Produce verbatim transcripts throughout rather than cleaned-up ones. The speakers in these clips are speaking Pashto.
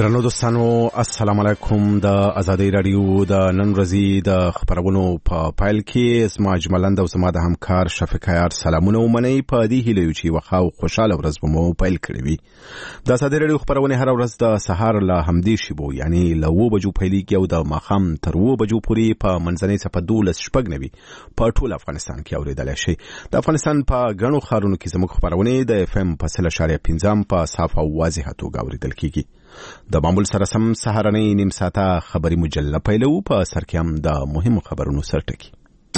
درنو دوستانو السلام علیکم. د آزادۍ رادیو د نن ورځې د خبرونو په پایل کې اسما اجملند او زما د همکار شفیق عیار سلامونه ومنئ. په دې هیله چې وخاو خوشاله ورځ به مو پایل کړی وي. د آزادۍ رادیو خبرونه هر ورځ د سهار له همدې شیبو یعنی له اوه بجو پیلېږي او د ماښام تر اوه بجو پورې په منځنۍ څپه دولس شپږ نوي په ټول افغانستان کې اورېدلی شي. د افغانستان په ګڼو ښارونو کې زموږ خبرونه د اف ام په سل اشاریه پنځم په صاف او واضحه توګه اورېدل کېږي. د معمول سره سم سهارنۍ نیم ساعته خبري مجله پیلو. په سر کې هم د مهمو خبرونو سرټکی.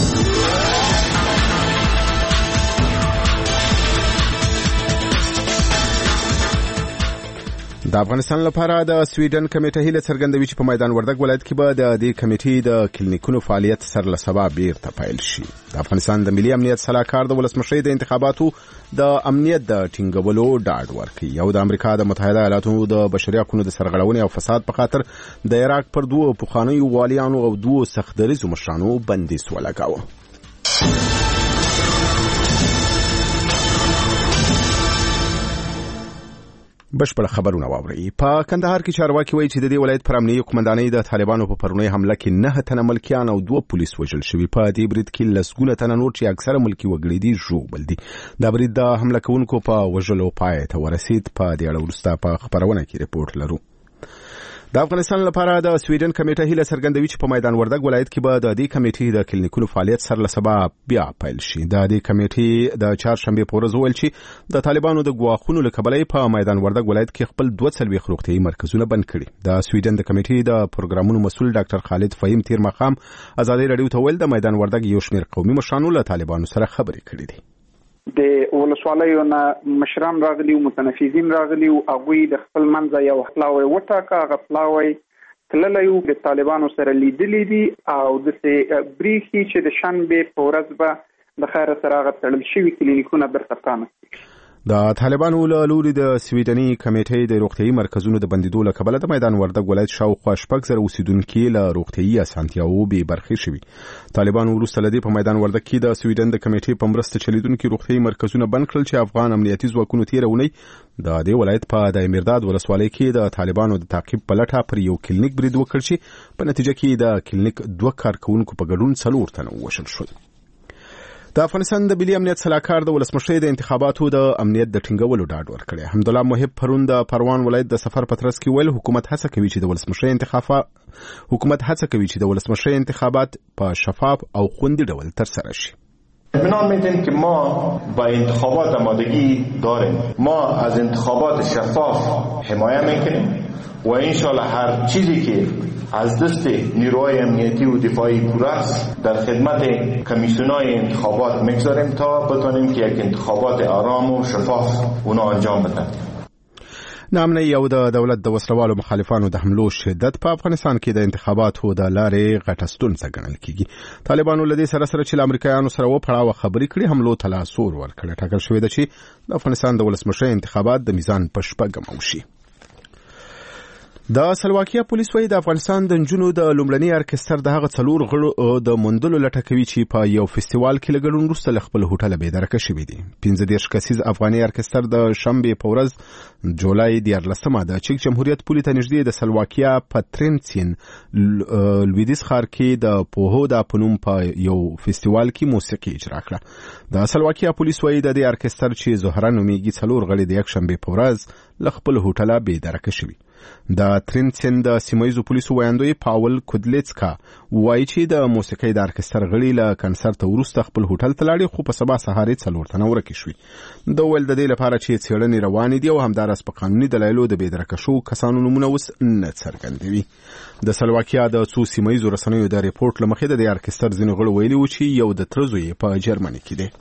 د افغانستان لپاره د سویډن کمیټه هیله څرګندوي چې په میدان وردګ ولایت کې به د دې کمیټې د کلینیکونو فعالیت سر له سبا بیرته پیل شي. د افغانستان د ملي امنیت صلاحکار د ولسمشرۍ د انتخاباتو د امنیت د ټینګولو ډاډ ورکړي او د امریکا د متحده ایالاتو د بشري حقوقو د سرغړونې او فساد په خاطر د عراق پر دوه پخوانیو والیانو او دوه سختدریزو مشرانو بندیز ولګاوه. بشپړ خبرونه واوري. په کندهار کې چارواکي وایي چې د دې ولایت پر امنیتي قومندانۍ د طالبانو په پرونی حمله کې نه تنه ملکیان او دوه پولیس وژل شوي. په دې برید کې لسګونه تنه نور چې اکثره ملکي وګړي دي ژوبل دي. دا برید د حمله کوونکو په وژلو پای ته ورسید. په دې اړه وروسته په خبرونه کې رپورټ لرو. د افغانستان لپاره د سویډن کمیټه هیله څرګندوي چې په میدان وردګ ولایت کې به د دې کمیټې د کلینیکونو فعالیت سر له سبا بیا پیل شي. د دې کمیټې د چهارشنبې په ورځ ویل چې د طالبانو د ګواښونو له کبله په میدان وردګ ولایت کې خپل دوه څلوېښت روغتیايي مرکزونه بند کړي. د سویډن د کمیټې د پروګرامونو مسؤل ډاکټر خالد فهیم تیر ماښام آزادۍ رادیو ته ویل د میدان وردګ یو شمېر قومي مشرانو له طالبانو سره خبرې کړې دي. د ولسوالیو نه مشران راغلي او متنفذین راغلي او هغوی د خپل منځه یو پلاوی وټاکه. هغه پلاوی تللی و د طالبانو سره لیدلی دي او داسې برېښي چې د شنبې په ورځ به د خیره سره هغه تړل شوي کلینیکونه بیرته پرانستي. د طالبانو له لوري د سویډني کمیټې د روغتیايي مرکزونو د بندیدو له کبله د میدان وردګ ولایت شاوخوا شپږ زره اوسیدونکي له روغتیايي اسانتیاوو بې برخې شوي. طالبانو وروسته له دې په میدان وردګ کې د سویډن د کمیټې په مرسته چلیدونکي روغتیايي مرکزونه بند کړل چې افغان امنیتي ځواکونو تېره اونۍ د دې ولایت په د امیرداد ولسوالۍ کې د طالبانو د تعقیب په لټه پر یو کلینیک برید وکړ چې په نتیجه کې د کلینیک دوه کارکوونکو په ګډون څلور تنه ووژل شول. د افغانستان د ملي امنیت صلاحکار د ولسمشرۍ د انتخاباتو د امنیت د ټینګولو ډاډ ورکړی. حمدالله محب پرون د پروان ولایت د سفر په ترڅ کې ویل حکومت هڅه کوي چې د ولسمشرۍ انتخابات حکومت هڅه کوي چې د ولسمشرۍ انتخابات په شفاف او خوندي ډول ترسره شي. اطمینان میدیم که ما با انتخابات آمادگی داریم. ما از انتخابات شفاف حمایه میکنیم و انشالله هر چیزی که از دست نیروهای امنیتی و دفاعی پوره است در خدمت کمیسیونای انتخابات میگذاریم تا بتونیم که یک انتخابات آرام و شفاف اونا انجام بدن. نامنه یو د دولت د وسلوالو مخالفانو د حملو شدت په افغانستان کې د انتخاباتو د لارې غټه ستونزه ګڼل کېږي. طالبانو له دې سره سره چې له امریکایانو سره وپړاوه خبرې کړي حملو ته لاس ور ورکړی. ټاکل شوې ده چې د افغانستان د ولسمشرۍ انتخابات د میزان په شپږم وشي. د سلواکیا پولیس وایي د افغانستان د نجونو د لومړني ارکستر د هغه څلور غړو د موندلو لټه کوي چې په یو فستیوال کې له ګډون وروسته له خپل هوټله بېدرکه شوي دي. پنځه دېرش کسیز افغاني ارکستر د شنبې په ورځ جولای دیارلسمه د چک جمهوریت پولې ته نږدې د سلواکیا په ترنسین لویدیځ ښار کې د پوهودا په نوم په یو فستیوال کې موسیقي اجرا کړه. د سلواکیا پولیس وایي د دې ارکستر چې زهره نومیږي څلور غړي د یکشنبې په ورځ له خپل هوټله بېدرکه شوي. د ترنسین د سیمایزو پولیسو ویاندوی پاول کودلیڅکا وایي چې د موسیقۍ د ارکستر غړي له کنسرت وروسته خپل هوټل ته لاړې خو په سبا سهار یې څلور تنه ورکې شوي. د ویل د دې لپاره چې څېړنې روانې دي او همداراز په قانوني دلایلو د بېدرکه شوو کسانو نومونه اوس نه څرګندوي. د سلواکیا د څو سیمایزو رسنیو د ریپورټ له مخې د دې ارکستر ځینې غړو ویلي وو چې یو د تره زوی په جرمني کې دی.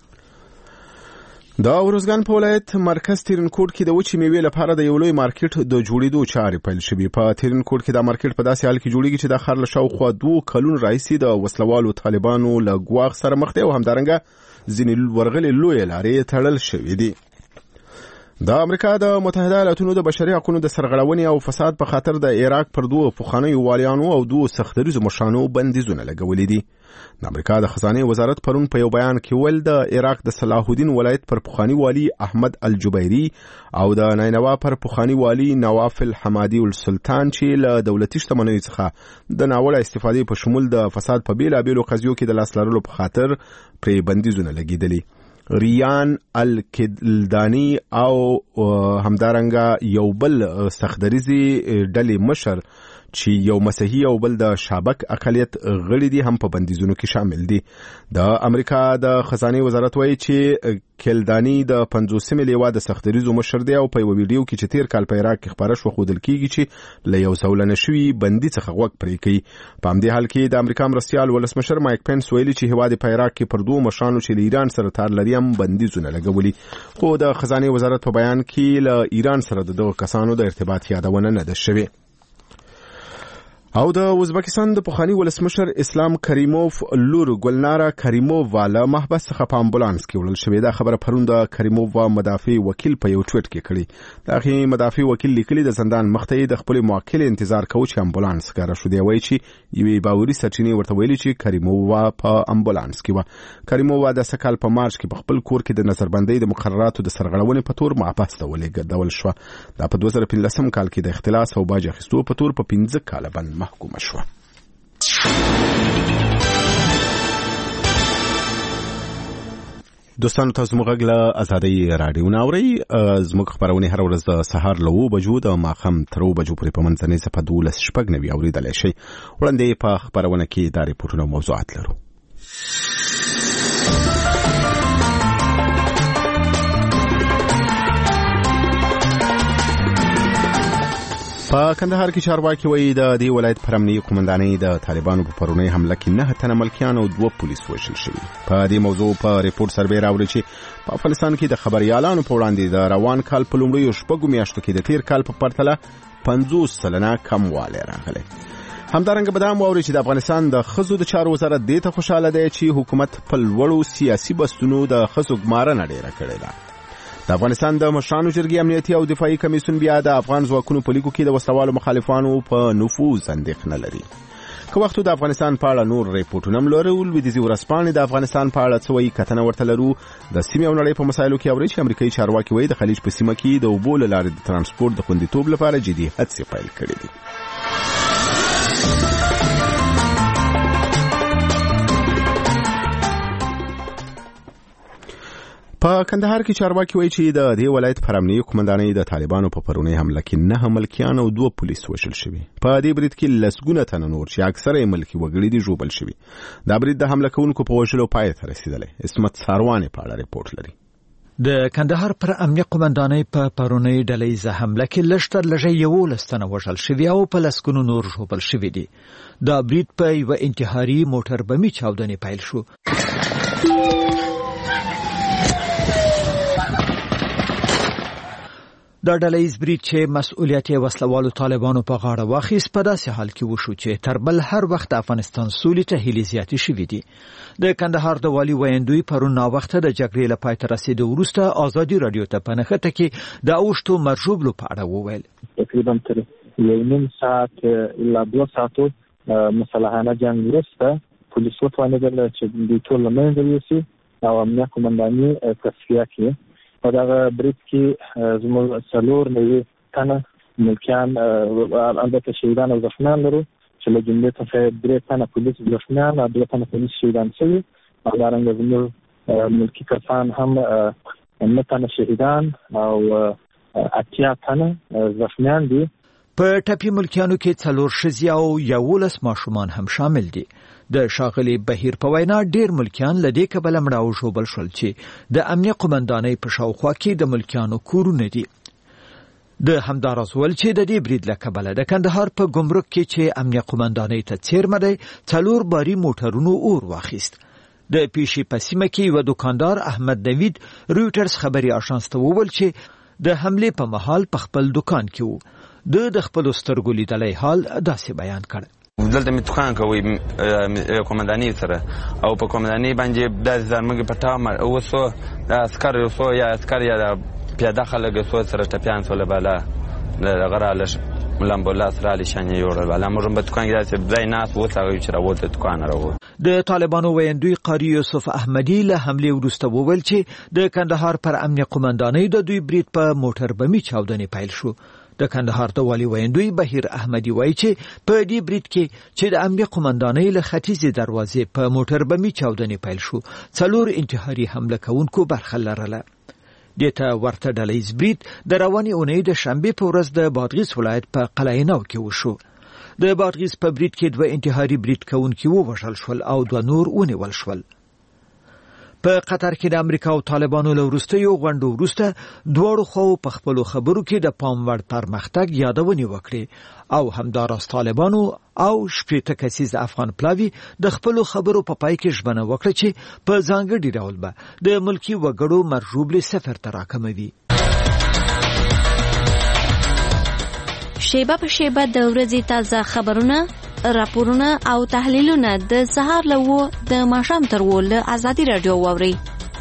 د ارزګان په ولایت مرکز تیرنکوټ کې د وچې میوې لپاره د یو لوی مارکیټ د جوړېدو چارې پیل شوي. په تیرنکوټ کې دا مارکیټ په داسې حال کې جوړېږي چې د ښار له شاوخوا دوه کلونو راهیسې د وسلوالو طالبانو له ګواښ سره مخ دی او همدارنګه ځینې ورغلې لویې لارې تړل شوې دي. د امریکا د متحده ایالاتونو د بشري حقوقو د سرغړونې او فساد په خاطر د عراق پر دوه پخوانیو والیانو او دوه سختدریزو مشرانو بندیزونه لګولي دي. د امریکا د خزانه وزارت پرون په یو بیان کې ویل د عراق د صلاح الدین ولایت پر پخوانی والی احمد الجبیری او د نینوا پر پخوانی والی نواف الحمادي السلطان چې له دولتي شتمنیو څخه د ناوړه استفادې په شمول د فساد په بیلابیلو قضیو کې د لاس لرلو په خاطر پرې بندیزونه لګیدلي. ریان الکلدانی او همدارنګه یو بل سختدریزي ډلې مشر چې یو مسیحي او بل د شابک اقلیت غړي دي هم په بندیزونو کې شامل دي. د امریکا د خزانه وزارت وایي چې کلدانی د پنځوسمې لیوا د سختدریزو مشر دی او په یو ویډیو کې چې تیر کال په عراق کې خبره شو خودل کیږي چې له یو سولنه شوی بندي څخه غوږ پرې کوي. په همدې حال کې د امریکا مرستیال ولسمشر مایک پنس ویلي چې هواد په عراق کې پر دوه مشرانو چې له ایران سره تار لري هم بندیزونه لګولي. خو د خزانه وزارت په بیان کې له ایران سره دغه کسانو د ارتباط یادونه نه ده شوې. او د ازبکستان د پخوانی ولسمشر اسلام کریموف لور ګلنارا کریمووا له محبس څخه په امبولانس کې وړل شوې. دا خبره پرون د کریمووا مدافع وکیل په یو ټویټ کې کړی. دغه مدافع وکیل لیکلي د زندان مخته د خپل موکل انتظار کوي چې امبولانس کار شو. دی وایي چې یوې باوري سرچینې ورته ویلي چې کریمووا په امبولانس کې و. کریمووا د سکهال په مارچ کې په خپل کور کې د نظربندۍ د مقرراتو د سرغړونې په تور محبس ته ولېږدول شو. دا په دوه زره پنځلسم کال کې د اختلاس او باج اخیستو په تور په پنځه کاله باندې محکومه شو. دوستانو تاسو موږ له ازادي رادیو ناوري زموږ خبرونه هر ورځ د سهار له و بجو د ماخم تر و بجو پورې په منځنۍ صفه دولس شپږ نوي اوریدل شي. وړاندې په خبرونه کې د ریپورتونو موضوعات لرو. په کندهار کې چارواکي وایي د دې ولایت پر امنیتي قومندانۍ د طالبانو په پرونی حمله کې نه تنه ملکیان او دوه پولیس وژل شوي. په دې موضوع په ریپورت سربې راوړي چې په افغانستان کې د خبريالانو په وړاندې د روان کال په لومړیو شپږو میاشتو کې د تیر کال په پرتله پنځوس سلنه کموالی راغلی. همدارنګه به دا هم واوري چې د افغانستان د ښځو د چارو وزارت دې ته خوشاله دی چې حکومت په لوړو سیاسي بستونو د ښځو ګمارنه ډېره کړې ده. د افغانستان د مشرانو جرګې امنیتي او دفاعي کمیسیون بیا د افغان ځواکونو په لیکو کې د وسلوالو مخالفانو په نفوذ اندېښنه لري. که وخت د افغانستان په اړه نور ریپورټونه هم لرو. لویدیځي ورځپاڼې د افغانستان په اړه څه وایي کتنه ورته لرو. د سیمې او نړۍ په مسایلو کې اوري چې امریکایي چارواکي وایي د خلیج په سیمه کې د اوبو له لارې د ترانسپورت د خوندیتوب لپاره جدي هڅې پیل کړې دي. په کندهار کې چارواکي وایي چې د دې ولایت پر امنیتي قومندانۍ د طالبانو په پرونی حمله کې نه ملکیان او دوه پولیس وژل شوي. په دې برید کې لسګونه تنه نور چې اکثره یې ملکي وګړي دي ژوبل شوي. دا برید د حمله کوونکو په وژلو پای ته رسیدلی. اسمت ساروانې په اړه ریپورت لري. د کندهار پر امنیتي قومندانۍ په پرونی ډلهیزه حمله کې لږ تر لږه یولس تنه وژل شوي او په لسګونو نور ژوبل شوي دي. دا برید په یوه انتحاري موټر بمي چاودنې پیل شو. دا ډلهیز برید چې مسؤلیت یې وسلوالو طالبانو په غاړه واخیست په داسې حال کې وشو چې تر بل هر وخت افغانستان سولې ته هیلې زیاتې شوې دي. د کندهار د والي ویندوی پرون ناوخته د جګړې له پای ته رسېدو وروسته ازادي رادیو ته په نښته کې د اوښتو مرژوبلو په اړه وویل. تقریبا تر یو نیم ساعت الا دوه ساعتو مسلحانه جنګ وروسته پولیس وتوانېدل چې دوی ټول له منځه یوسي او امنیتي قومندانۍ تصفیه کړي. په دغه برید کې زموږ څلور نوي تنه ملکیان البته شهیدان او زخمیان لرو چې له جملې څخه درې تنه پولیس زخمیان او دوه تنه پولیس شهیدان شوي. همدارنګه زموږ ملکي کسان هم نه تنه شهیدان او اتیا تنه زخمیان دي. په ټپي ملکیانو کې څلور ښځې او یولس ماشومان هم شامل دي. د شاغلي بهیر په وینا ډیر ملکیان له دې کبله مړه او ژوبل شول چې د امنیتي قومندانۍ په شاوخوا کې د ملکیانو کورونه دي. د همداراز ول چې د دې برید له کبله د کندهار په ګمرک کې چې امنیتي قومندانۍ ته څیرمه دی څلور باري موټرونو اور واخیست. د پیشي په سیمه کې یو دکاندار احمد نوید رویټرز خبري آژانس ته وویل چې د حملې په مهال په خپل دکان کې وو. د د خپل سترګو لیدلی حال داسې بیان کړ. دلته می دکان کوي قومندانۍ سره او په قومندانۍ باندې د زموږ په تامه او سو د عسكر سو یا عسكر یا پیاده خلک څو سره ټپیان سول بالا دغه رالش لامبولانس را لشان یوړل بالا موږ په دکان کې چې ځای ناس وو څنګه چې راوته دکان راوته د طالبانو ویندوی قاری یوسف احمدی له حمله وروسته وویل چې د کندهار پر امنیه قومندانۍ د دوی برید په موټر بمي چاودنې پیل شو. د کندهار د والي ویندوی بهیر احمدی وایي چې په دې برید کې چې د امنیه قومندانۍ له ختیځې دروازې په موټر بمي چاودنې پیل شو څلور انتحاري حمله کوونکو برخه لرله. دته ورته ډلهیز برید د روانې اونۍ د شنبې په ورځ د بادغیس ولایت په قلعه نو کې وشو. د بادغیس په برید کې دوه انتحاري برید کوونکي ووژل شول او دوه نور ونیول شول. په قطر کې د امریکا او طالبانو له وروستیو غونډو وروسته دواړو خواو په خپلو خبرو کې د پام وړ پرمختګ یادونې وکړې او همداراز طالبانو او شپېته کسیز افغان پلاوي د خپلو خبرو په پای کې ژمنه وکړه چې په ځانګړي ډول به د ملکي وګړو مرژوبلې صفر ته راکموي. شیبه په شیبه د ورځې تازه خبرونه، راپورونه او تحلیلونه د سهار له وو د ماښام تر وو له ازادي راډیو واورئ.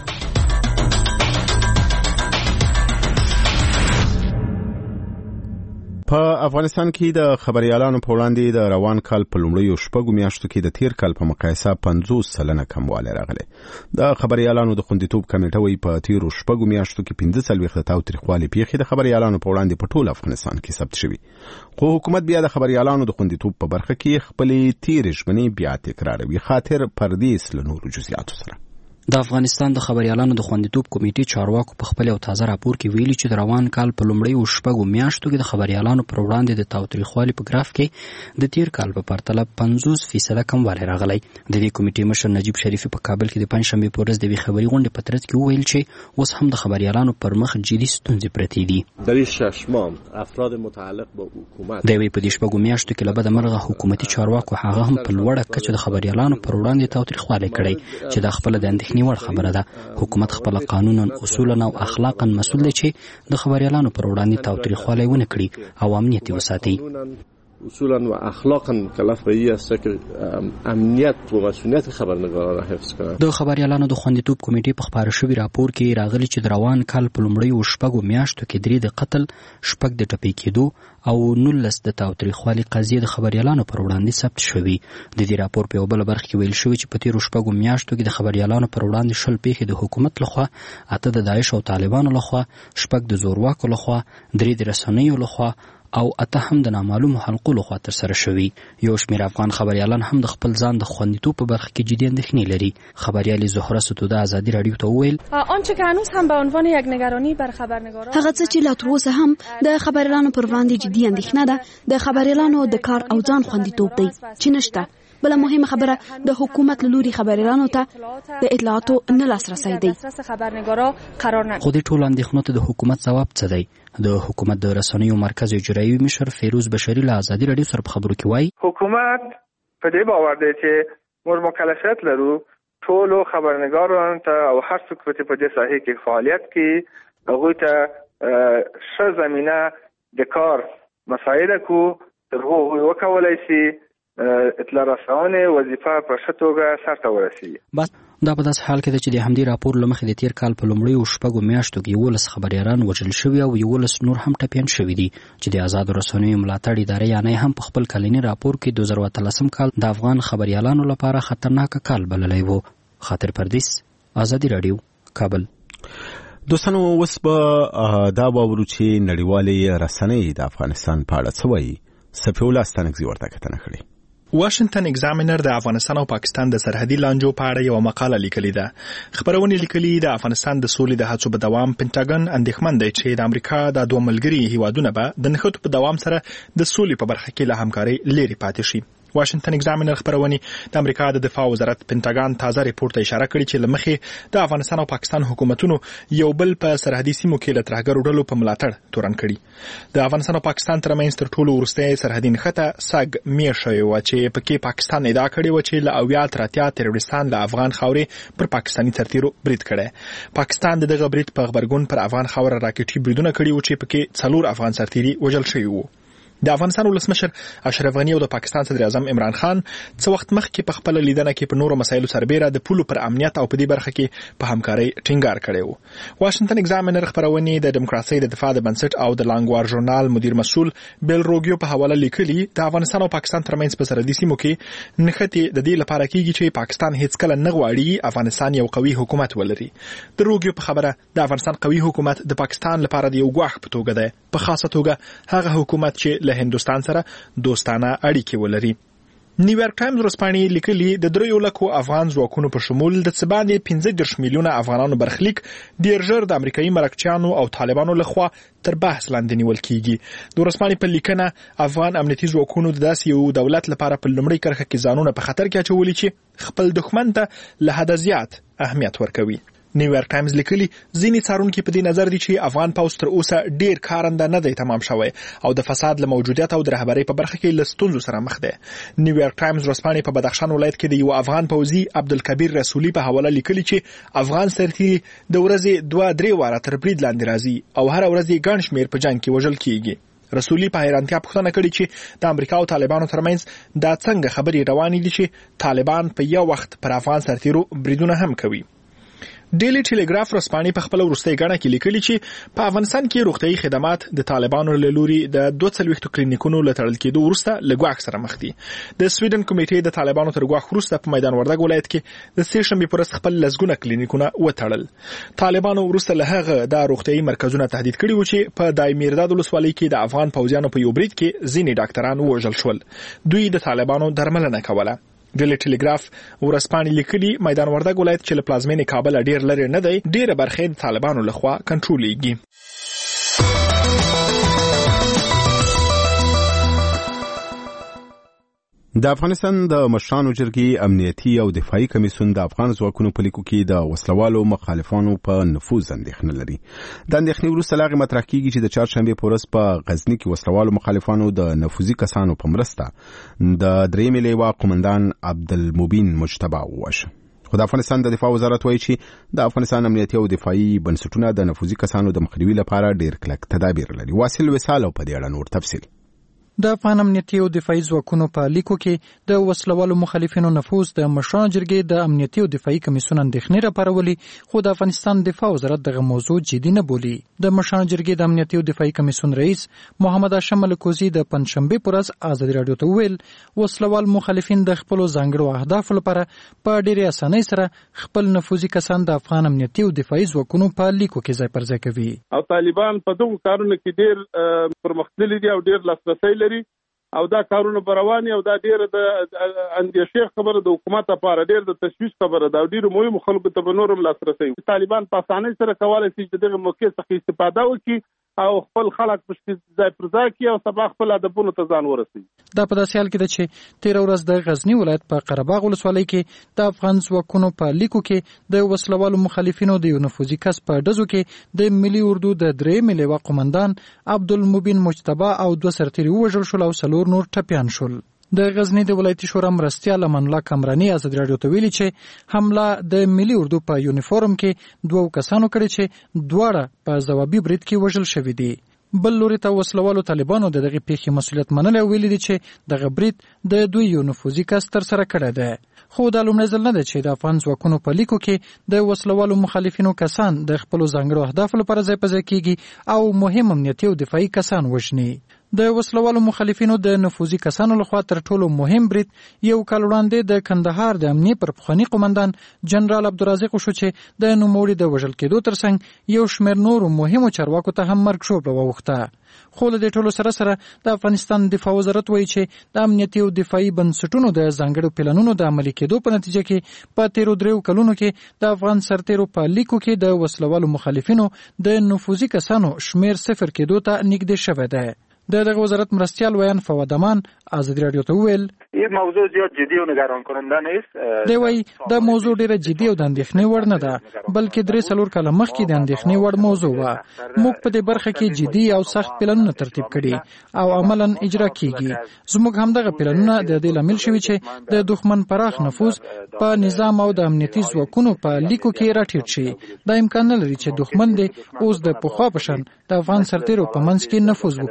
په افغانستان کې د خبريالانو په وړاندې د روان کال په لومړیو شپږو میاشتو کې د تیر کال په مقایسه پنځوس سلنه کموالی راغلی. د خبريالانو د خوندیتوب کمیټه وایي په تیرو شپږو میاشتو کې پنځه څلوېښت تاوتریخوالي پیښې د خبريالانو په وړاندې په ټول افغانستان کې ثبت شوي. خو حکومت بیا د خبريالانو د خوندیتوب په برخه کې خپلې تیرې ژمنې بیا تکراروي. خاطر پردیس له نورو جزئیاتو سره. د افغانستان د خبريالانو د خوندیتوب کمیټې چارواکو په خپل او تازه راپور کې ویلي چې د روان کال په لومړیو شپږو میاشتو کې د خبريالانو پر وړاندې د تاوتریخوالي په ګراف کې د تیر کال په پرتله پنځوس فیصده کموالی راغلی. د دې کمیټې مشر نجیب شریفي په کابل کې د پنځشنبې په ورځ د یوې خبري غونډې په ترڅ کې وویل چې اوس هم د خبريالانو پر مخ جدي ستونزې پرتې دي. در این شش ماه افراد متعلق با حکومت د یوې په دې شپږو میاشتو کې له بده مرغه حکومتي چارواکو هغه هم په لوړه کچه د خبريالانو پر وړاندې تاوتریخوالی کړی چې د خپل د اندېښنې وړ خبره ده. حکومت خپل قانونا اصولا او اخلاقا مسؤل دی چې د خبريالانو پر وړاندې تاوتریخوالی ونه کړي او امنیت وساتي. اصولا و اخلاقا کلف به این است که امنیت و مسئولیت خبرنگاران را حفظ کنند. د خبريالانو د خوندیتوب کمیټې په خبره شوی راپور کې راغلی چې د روان کال په لومړیو شپږو میاشتو کې درې د قتل، شپږ د ټپي کېدو او نولس د تاوتریخوالي قضیې د خبريالانو پر وړاندې ثبت شوي. د دې راپور په یو بل برخه کې ویل شوی چې په تیرو شپږو میاشتو کې د خبريالانو پر وړاندې شل پیښې د حکومت لخوا، اته د داعش او طالبانو لخوا، شپږ د زورواکو لخوا، درې د رسنیو لخوا او اته هم د نامعلومو حلقو لخوا ترسره شوي. یو شمېر افغان خبريالان هم د خپل ځان د خوندیتوب په برخه کې جدي اندېښنې لري. خبريالې زهره ستوده ازادي راډیو ته وویل آنچه که هنوز هم به عنوان یک نگرانی بر خبرنگاران هغه څه چې لا تر اوسه هم د خبريالانو پر وړاندې جدي اندېښنه ده د خبريالانو د کار او ځان خوندیتوب دی چې نشته. بل مهمه خبره د حکومت لوري خبريالانو ته د اطلاعاتو نه لاسرسي دی. خو د ټولو اندېښنو ته د حکومت ځواب څه دی؟ د حکومت د رسنیو مرکز اجرایي مشر فیروز بشری له ازادي راډیو سره په خبرو کې وایي حکومت په دې باور دی چې موږ مکلفیت لرو ټولو خبرنګارانو ته او هر څوک چې په دې ساحه کې فعالیت کوي هغوی ته ښه زمینه د کار مساعده کو تر هغو وکولای شي اطلاع رسونې وظیفه په ښه توګه سرته ورسوي. دا په داسې حال کې ده چې د همدې راپور له مخې د تیر کال په لومړیو شپږو میاشتو کې یولس خبریالان وژل شوي او یولس نور هم ټپیان شوي دي چې د آزادو رسنیو ملاتړ ادارې یانې هم په خپل کلني راپور کې دوه زره اتلسم کال د افغان خبریالانو لپاره خطرناک کال بللی و. خاطر پردیس، ازادي راډیو، کابل. دوستانو اوس به دا واورو چې نړیوالې رسنۍ د افغانستان په اړه څه وایي. صفي الله ستانکزي ورته کتنه کړې. واشنگټن ایگزامینر د افغانستان او پاکستان د سرحدي لانجو په اړه یو مقاله لیکلې ده. خبرونه لیکلي د افغانستان د سولې د هڅو په دوام پینټاګن اندېښمن دی چې د امریکا د دوه ملګري هیوادونه به د نښتو په دوام سره د سولې په برخه کې له همکارۍ لرې پاتې شي. واشنگټن ایگزامینر خبرونه د امریکا د دفاع وزارت پینټاګن تازه ریپورت ته اشاره کړې چې لمخې د افغانستان او پاکستان حکومتونو یو بل په سرحدي سیمو کې له ترهګرو ډلو په ملاتړ تورن کړي. د افغانستان او پاکستان ترمنځ تر ټولو وروستۍ سرحدي نښته سګ میشوي و چې پکې پاکستان ادعا کړې و چې له اویا تر اتیا تروریستان له افغان خاورې پر پاکستاني سرتیرو برید کړي. پاکستان د دغه برید په خبرګون پر افغان خاور راکټي بریدونه کړي و چې پکې څلور افغان سرتیري وژل شوي وو. د افغانستان ولسمشر اشرف غنی او د پاکستان صدر اعظم عمران خان څو وخت مخکې په خپل لیدنه کې په نورو مسایلو سربېره د پولو پر امنیت او په دې برخه کې په همکارۍ ټینګار کړی و. واشنگټن ایگزامینر خبرونه د دیموکراسي د دفاع د بنسټ او د لانګوار ژورنال مدیر مسؤل بیل روګیو په حواله لیکلي د افغانستان او پاکستان ترمنځ په سرحدي سیمو کې نښتې د دې لپاره کېږي چې پاکستان هیڅ کله نه غواړي افغانستان یو قوي حکومت ولري. د روګیو په خبره د افغانستان قوي حکومت د پاکستان لپاره د یو ګواښ په توګه ده، په خاصه توګه هغه حکومت چې له هندوستان سره دوستانه اړیکې ولري. نیویارک ټایمز ورځپاڼې لیکلي د دریو لکو افغان ځواکونو په شمول د څه باندې پنځه دېرش میلیونه افغانانو برخلیک ډېر ژر د امریکایي مرکچیانو او طالبانو لخوا تر بحث لاندې نیول کیږي. د ورځپاڼې په لیکنه افغان امنیتي ځواکونو د داسې یو دولت لپاره په لومړۍ کرښه کې ځانونه په خطر کې اچولي چې خپل دښمن ته له حده زیات اهمیت ورکوي. نیویارک ټایمز لیکلي ځینې څارونکي په دې نظر دي چې افغان پوځ تر اوسه ډېر کارنده نه دی تمام شوی او د فساد له موجودیت او د رهبرۍ په برخه کې له ستونزو سره مخ دی. نیویارک ټایمز ورځپاڼې په بدخشان ولایت کې د یو افغان پوځي عبدالکبیر رسولي په حواله لیکلي چې افغان سرتیري د ورځې دوه درې واره تر برید لاندې راځي او هر ورځ یې ګڼ شمېر په جنګ کې وژل کیږي. رسولي په حیرانتیا پوښتنه کړې چې د امریکا او طالبانو ترمنځ دا څنګه خبرې روانې دي چې طالبان په یو وخت پر افغان سرتیرو بریدونه هم کوي. ډیلی ټیلیګراف ورځپاڼې په خپل وروستۍ غاڼه کې لیکلي چې په افغانستان کې روغتیايي خدمات د طالبانو له لوري د دوه څلوېښتو کلینیکونو له تړل کېدو وروسته له ګواښ سره مخ دي. د سویډن کمیټې د طالبانو تر ګواښ وروسته په میدان وردګ ولایت کې د سې شنبې په ورځ خپل لسګونه کلینیکونه وتړل. طالبانو وروسته له هغه د روغتیايي مرکزونه تهدید کړي وو چې په دایمي رداد ولسوالۍ کې د افغان پوځیانو په یو برید کې ځینې ډاکټران ووژل شول. دوی د طالبانو درملنه کوله. ډیلی ټیلیګراف ورځپاڼې لیکلي میدان وردګ ولایت چې له پلازمینې کابل ډیر لرې نه دی، ډیره برخه د طالبانو لخوا کنټرولېږي. د افغانستان د مشرانو جرګې امنیتي او دفاعي کمیسیون د افغان ځواکونو په لیکو کې د وسلوالو مخالفانو په نفوذ اندېښنه لري. د اندېښنې وروسته لا غي مطرح کیږي چې د چهارشنبې په ورځ په غزني کې وسلوالو مخالفانو د نفوذي کسانو په مرسته د درېیمې لواء قومندان عبدالمبین مجتبی ووژه. خو د افغانستان د دفاع وزارت وایي چې د افغانستان امنیتي او دفاعي بنسټونه د نفوذي کسانو د مخنیوي لپاره ډېر کلک تدابیر لري. واصل وصال او په دې اړه نور تفصیل. د افغان امنیتي او دفاعي ځواکونو په لیکو کې د وسلوالو مخالفینو نفوذ د مشرانو جرګې د امنیتي او دفاعي کمیسیون اندېښنې راپارولي، خو د افغانستان دفاع وزارت دغه موضوع جدي نه بولي. د مشرانو جرګې د امنیتي او دفاعي کمیسیون رئیس محمد هاشم ملکوزي د پنځشنبې په ورځ ازادي راډیو ته وویل وسلوال مخالفین د خپلو ځانګړو اهدافو لپاره په ډېرې اسانۍ سره خپل نفوذي کسان د افغان امنیتي او دفاعي ځواکونو په لیکو کې ځای پر ځای کوي. او طالبان په دغو کارونو کې ډېر پرمختللي دي او ډېر لاسرسی لري او دا کارونه برواني او دا ډیره د اندیشې خبره د حکومت لپاره ډیره د تشویش خبره ده او ډیره مهمه خلکو ته به نورم لاسرسي. طالبان په اسانۍ سره کولای شي چې دغه موقع څخه استفاده وکړي او خپل خلک په ځای پر ځای کړي او سبا خپل هدفونو ته ځان ورسوي. دا په داسې حال کې ده چې تېره ورځ د غزني ولایت په قرهباغ ولسوالۍ کې د افغان ځواکونو په لیکو کې د وسلوالو مخالفینو د یو نفوذي کس په ډزو کې د ملي اردو د درېیمې لواء قومندان عبدالمبین مجتبی او دوه سرتیري ووژل شول او څلور نور ټپیان شول. د غزنی د ولایتي شورا مرستیال امان الله کامرانی ازادي راډیو ته ویلي چې حمله د ملي اردو په یونیفورم کې دوه کسانو کړي چې دواړه په ځوابي برید کې وژل شوي دي. بل لوري ته وسلوالو طالبانو د دغه پیښې مسؤلیت منلی او ویلي دي چې دغه برید د دوی یو نفوذي کس تر سره کړی دی. خو دا لومړی ځل نه دی چې د افغان ځواکونو په لیکو کې د وسلوالو مخالفینو کسان د خپلو ځانګړو اهدافو لپاره ځای په ځای کیږي او مهم امنیتي او دفاعي کسان وژني. د وسلوالو مخالفینو د نفوذي کسانو لخوا تر ټولو مهم برید یو کال وړاندې د کندهار د امنیه پر پخواني قومندان جنرال عبدالرازق شو چې د نوموړي د وژل کېدو ترڅنګ یو شمېر نورو مهمو چارواکو ته هم مرګ ژوبله واوښته. خو له دې ټولو سره سره د افغانستان دفاع وزارت وایي چې د امنیتي او دفاعي بنسټونو د ځانګړو پلانونو د عملي کېدو په نتیجه کې په تیرو دریو کلونو کې د افغان سرتیرو په لیکو کې د وسلوالو مخالفینو د نفوذي کسانو شمېر صفر کېدو ته نږدې شوی دی. د دغه وزارت مرستیال ویان فواد امان ازادي راډیو ته وویل این موضوع زیاد جدی و نگران کننده نیست. دی وایي دا موضوع ډیره جدي او د اندېښنې وړ نه ده بلکې درې څلور کاله مخکې د اندېښنې وړ موضوع وه. موږ په دې برخه کې جدي او سخت پلانونه ترتیب کړي او عملاً اجرا کیږي. زموږ همدغه پلانونه د دې لامل شوي چې د دښمن پراخ نفوذ په نظام او د امنیتي ځواکونو په لیکو کې راټیټ شي. دا امکان نه لري چې دښمن دې اوس د پخوا په شان د افغان سرتیرو په منځ کې نفوذ وکړي.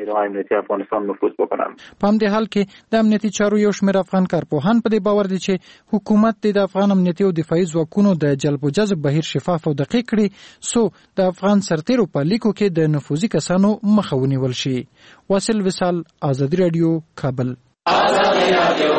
نظام امنیتي افغانستان نفوذ بکنن. په همدې حال کې د امنیتي چارو یو شمېر افغان کارپوهان په دې باور دي چې حکومت د افغان امنیتي او دفاعي ځواکونو د جلب او جذب بهیر شفاف او دقیق کړي سو د افغان سرتیرو په لیکو کې د نفوذي کسانو مخه ونیول شي. واصل وصال، آزادي رادیو، کابل. آزادي رادیو.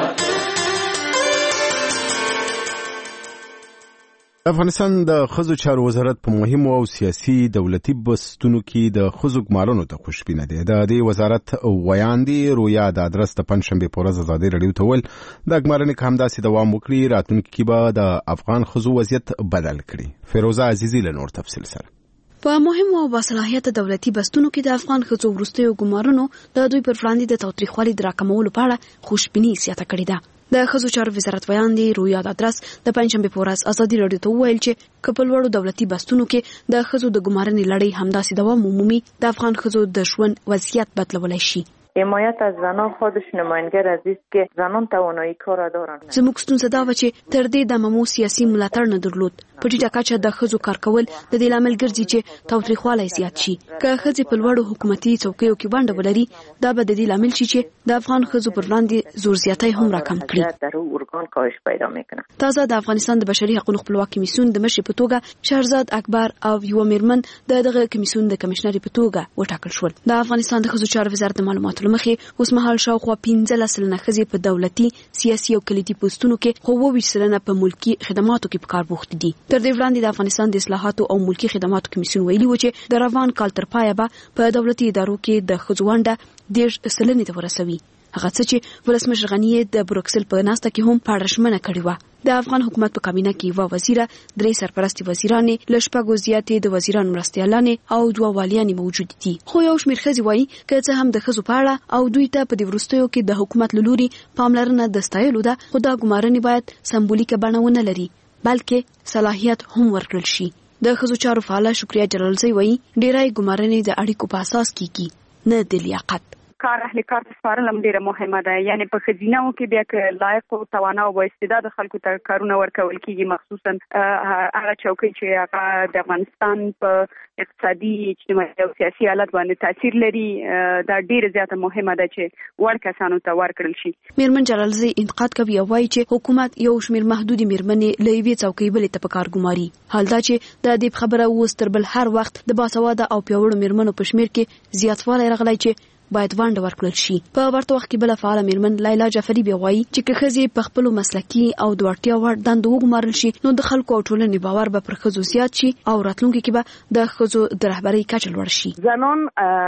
افغانستان د ښځو چارو وزارت په مهمو او سیاسي دولتي بستونو کې د ښځو ګمارنو ته خوشبینه دی. د دې وزارت ویاندې رویا د ادرس د پنځشنبې په ورځ ازادي رادیو ته وویل د ګمارنې که همداسې دوام وکړي راتلونکي کې به د افغان ښځو وضعیت بدل کړي. فیروزه عزیزي له نور تفصیل سره. په مهمو او باصلاحیت دولتي بستونو کې د افغان ښځو وروستیو ګمارنو د دوی پر وړاندې د تاوتریخوالي د راکمولو په اړه خوشبیني زیاته کړې ده. د ښځو چارو وزارت ویاندې رویا د ادرس د پنځشنبې په ورځ ازادي رادیو ته وویل چې که په لوړو دولتي بستونو کې د ښځو د ګمارنې لړۍ همداسې دوام ومومي د افغان ښځو د ژوند وضعیت بدلولی شي. حمایت از زنان خودش نماینگر از است که زنان توانایی کار دارند. زموږ ستونزه دا و چې تر دې د ممو سیاسي ملاتړ نه درلود. په ټیټه کچه د ښځو کار کول د دې لامل ګرځي چې تاوتریخوالی زیات شي. که ښځې په لوړو حکومتي څوکیو کې ونډه ولري دا به د دې لامل شي چې د افغان ښځو پر وړاندې زور زیاتی هم راکم کړي. در ارگان کاهش پیدا میکنه. تازه د افغانستان د بشري حقوقو خپلواک کمیسیون د مشر په توګه شهرزاد اکبر او یو میرمن د دغه کمیسیون د کمشنر په توګه وټاکل شول. د افغانستان د ښځو چارو وزارت د معلوماتو لمخې اوس مهال شاوخوا پنځلس سلنه ښځې په دولتي سیاسي او کلیدي پوسټونو کې خو اووه ویشت سلنه په ملکي خدماتو کې په کار بوخت دي. تر دې وړاندې د افغانستان د اصلاحاتو او ملکي خدماتو کمیسیون ویلي و چې د روان کال تر پایه به په دولتي ادارو کې د ښځو ونډه دېرش سلنې ته ورسوي. هغه څه چې ولسمشر غني د بروکسل په ناسته کې هم پاړه ژمنه کړې وه. د افغان حکومت په کابینه کې یوه وزیره، درې سرپرستې وزیرانې، له شپږو زیاتې د وزیرانو مرستیالانې او دوه والیانې موجود دي. خو یو شمېر ښځې وایي که څه هم د ښځو په اړه او دوی ته په دې وروستیو کې د حکومت له لوري پاملرنه د ستایلو ده، خو دا ګمارنې باید سمبولیکه بڼه ونه لري بلکې صلاحیت هم ورکړل شي. د ښځو چارو فعاله شکریا جلالزی وایي ډېری ګمارنې د اړیکو په اساس کیږي نه د لیاقت. کار اهل کار سپارل هم ډیره مهمه ده. یعنی په خزینه‌و کې بیا که لایق او توانا او با استعداد خلکو ته کارونه ورکول کیږي، مخصوصا هغه چوکۍ چې هغه د افغانستان په اقتصادي، اجتماعي او سیاسي حالت باندې تاثیر لري، دا ډیره زیاته مهمه ده چې وړ کسانو ته ورکړل شي. میرمن جلالزی انتقاد کوي او وایي چې حکومت یو شمېر محدودي میرمنې له یوې څوکۍ بلې ته په کار ګماري. حال دا چې د دې خبره اوس تر بل هر وخت د باسواده او پیاوړو میرمنو په شمېر کې زیاتوالی راغلی چې باید ونډه ورکړل شي. په ورته وخت کې بل فعاله میرمن لیلا جعفری بیا وایي چې که ښځې په خپلو مسلکي او د وړتیا وړ دندو وګمارل شي نو د خلکو او ټولنې باور به پر ښځو زیات شي او راتلونکي کې به د ښځو د رهبرۍ کچه لوړ شي. زنان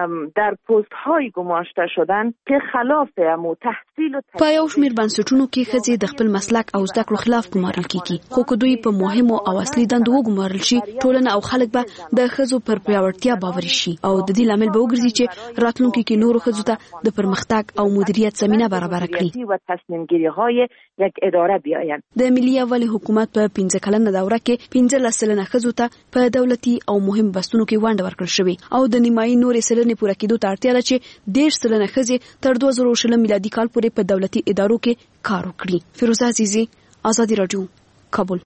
در پست‌های گماشته شدن که خلاف امو تحصیل په یو شمېر بنسټونو کې ښځې د خپل مسلک او زده کړو خلاف ګمارل کیږي، خو که دوی په مهمو او اصلي دندو وګمارل شي ټولنه او خلک به د ښځو پر پیاوړتیا باوري شي او د دې لامل به وګرځي چې راتلونکي کې نورو ښځو ته د پرمختګ او مدیریت زمینه برابر کړي و تصمیم گیری های یک اداره بیایند. د ملي یووالي حکومت په پنځه کلنه دوره کې پنځلس سلنه ښځو ته په دولتي او مهم بستونو کې ونډه ورکړل شوې او د نیمایي نورې سلنې پوره کېدو ته اړتیا ده چې دېرش سلنه ښځې تر دوه زره شلم میلادي کال پورې په دولتي ادارو کې کار وکړي. فیروزه عزیزي، آزادي رادیو، کابل.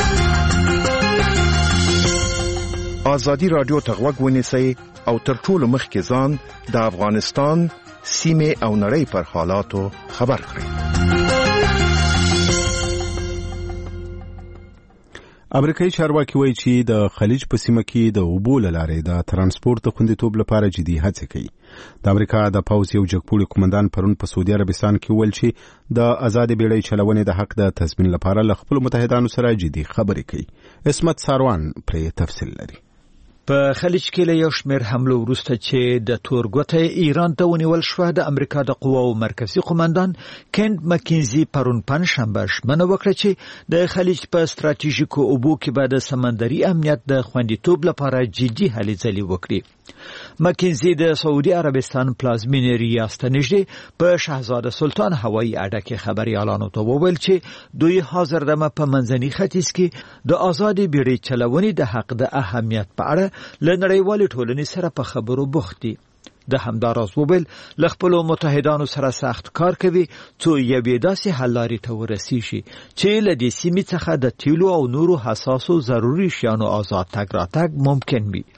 آزادي رادیو ته غوږ ونیسئ او تر ټولو مخکې ځان د افغانستان، سیمې او نړۍ پر حالاتو خبر کړئ. امریکایي چارواکي وایي چې د خلیج په سیمه کې د اوبو له لارې د ترانسپورت د خوندیتوب لپاره جدي هڅې کوي. د امریکا د پوځ یو جګپوړي قومندان پرون په سعودي عربستان کې وویل چې د آزادې بیړۍ چلونې د حق د تضمین لپاره له خپلو متحدانو سره جدي خبرې کوي. اسمت ساروان پرې تفصیل لري. په خلیج کې له یو شمېر حملو وروسته چې د تورګوته ایران ته ونیول شوه، د امریکا د قواو مرکزي قومندان کینډ مکینزي پرون پنځشنبه ژمنه وکړه چې د خلیج په ستراتیژیکو اوبو کې به د سمندري امنیت د خوندیتوب لپاره جدي هلې ځلې وکړي. مکینزي د سعودي عربستان پلازمینې ریاض ته نږدې په شاهزاده سلطان هوایي اډه کې خبريالانو ته وویل چې دوی حاضر دمه په منځني ختیځ کې د آزادې بیړۍ چلونې د حق د اهمیت په اړه له نړیوالې ټولنې سره په خبرو بوخت دي. د همداراز وویل له خپلو متحدانو سره سخت کار کوي څو یوې داسې حل لارې ته ورسیږي چې له دې سیمې څخه د تیلو او نورو حساسو ضروري شیانو آزاد تګ راتګ ممکن وي.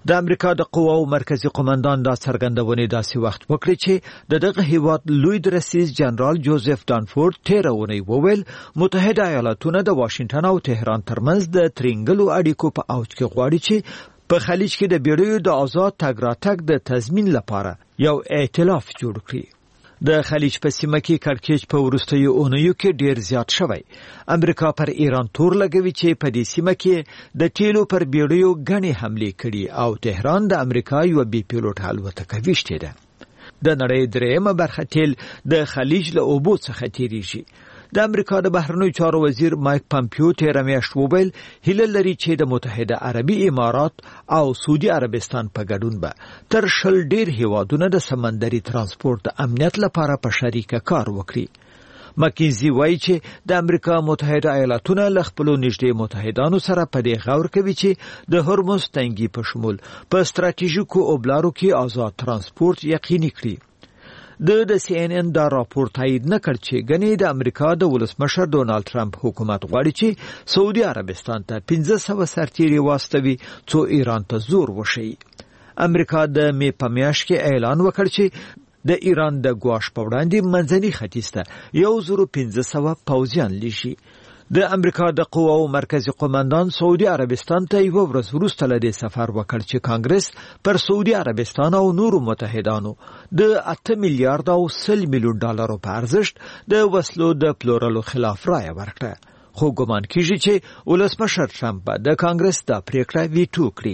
د امریکا د قواو مرکزی قومندان دا څرګندونې داسې وخت وکړي چې د دغه هیواد لوی درسیز جنرال جوزف دانفورد تېره اونۍ وویل متحده ایالاتونه د واشنگټن او تهران ترمنځ د ترینګلو اړیکو په اوج کې غواړي چې په خلیج کې د بیړیو د آزاد تګ راتګ د تضمین لپاره یو ائتلاف جوړ کړي. د خلیج په سیمه کې کړکېچ په وروستیو اونیو کې ډیر زیات شوی. امریکا پر ایران تور لګوي چې په دې سیمه کې د تیلو پر بیړیو غني حمله کړي او تهران د امریکا یو بي پیلوټ الوتکه ویشتې ده. د نړۍ درېیمه برخه تیل د خلیج له اوبو څخه تیریږي. د امریکا د بهرنیو چارو وزیر مایک پامپیو تېره میاشت وویل هیله لري چې د متحده عربي امارات او سعودي عربستان په ګډون به تر شل ډیر هیوادونه د سمندري ترانسپورت د امنیت لپاره په شریکه کار وکړي. مکینزي وایي چې د امریکا متحده ایالاتونه له خپلو نږدې متحدانو سره په دې غور کوي چې د هرمز تنګي په شمول په ستراتیژیکو اوبلارو کې آزاد ترانسپورت یقیني کړي. د د سی ان ان دا راپور تایید نه کړ چې ګنې د امریکا د ولسمشر ډونالد ټرمپ حکومت غواړي چې سعودي عربستان ته پنځه سوه سرتیري واستوي څو ایران ته زور وشي. امریکا د می په میاشت کې اعلان وکړ چې د ایران د ګواښ په وړاندې منځني ختیځ ته یو زر پنځه سوه پوځیان لیږي. د امریکا د قواو مرکزی قومندان سعودي عربستان ته یو ورځ وروسته له دې سفر وکړ چې کانګرس پر سعودي عربستان او نورو متحدانو د اته میلیارډ او سل میلیون ډالرو په ارزښت د وسلو د پلورلو خلاف رایه ورکړه. خو ګمان کیږي چې ولسمشر ټرمپ به د کانګرس دا پریکړه ویټو کړي.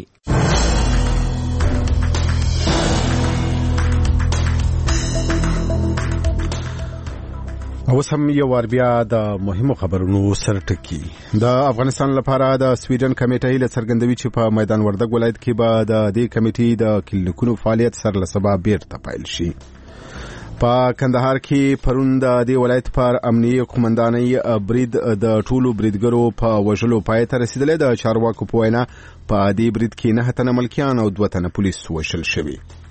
اوس هم یو وار بیا د مهمو خبرونو سرټکی. د افغانستان لپاره د سویډن کمیټې له څرګندوي چې په میدان وردګ ولایت کې به د دې کمیټې د کلینیکونو فعالیت سره له سبا بیرته پیل شي. په کندهار کې پرون د دې ولایت پر امنیه قومندانۍ برید د ټولو بریدګرو په وژلو پای ته رسیدلې. د چارواکو په وینا په دې برید کې نه تنه ملکیان او دوه تنه پولیس وژل شوي.